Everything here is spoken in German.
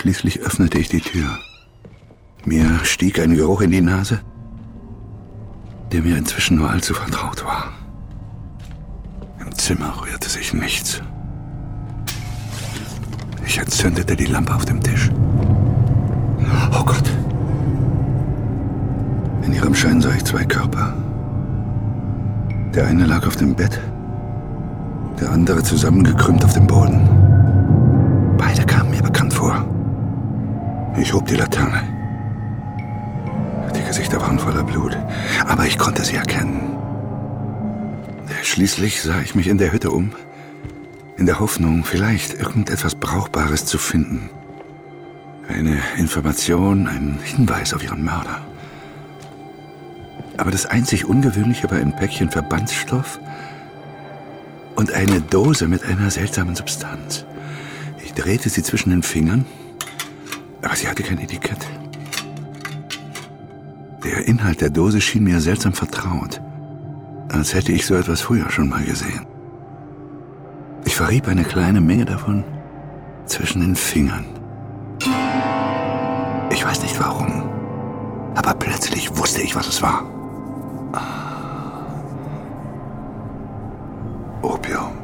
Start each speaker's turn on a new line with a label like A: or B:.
A: Schließlich öffnete ich die Tür. Mir stieg ein Geruch in die Nase, der mir inzwischen nur allzu vertraut war. Im Zimmer rührte sich nichts. Ich entzündete die Lampe auf dem Tisch. Oh Gott! In ihrem Schein sah ich zwei Körper. Der eine lag auf dem Bett, der andere zusammengekrümmt auf dem Boden. Beide kamen mir bekannt vor. Ich hob die Laterne. Die Gesichter waren voller Blut, aber ich konnte sie erkennen. Schließlich sah ich mich in der Hütte um, in der Hoffnung, vielleicht irgendetwas Brauchbares zu finden. Eine Information, einen Hinweis auf ihren Mörder. Aber das einzig Ungewöhnliche war ein Päckchen Verbandsstoff und eine Dose mit einer seltsamen Substanz. Ich drehte sie zwischen den Fingern, aber sie hatte kein Etikett. Der Inhalt der Dose schien mir seltsam vertraut, als hätte ich so etwas früher schon mal gesehen. Ich verrieb eine kleine Menge davon zwischen den Fingern. Ich weiß nicht warum, aber plötzlich wusste ich, was es war. Opium.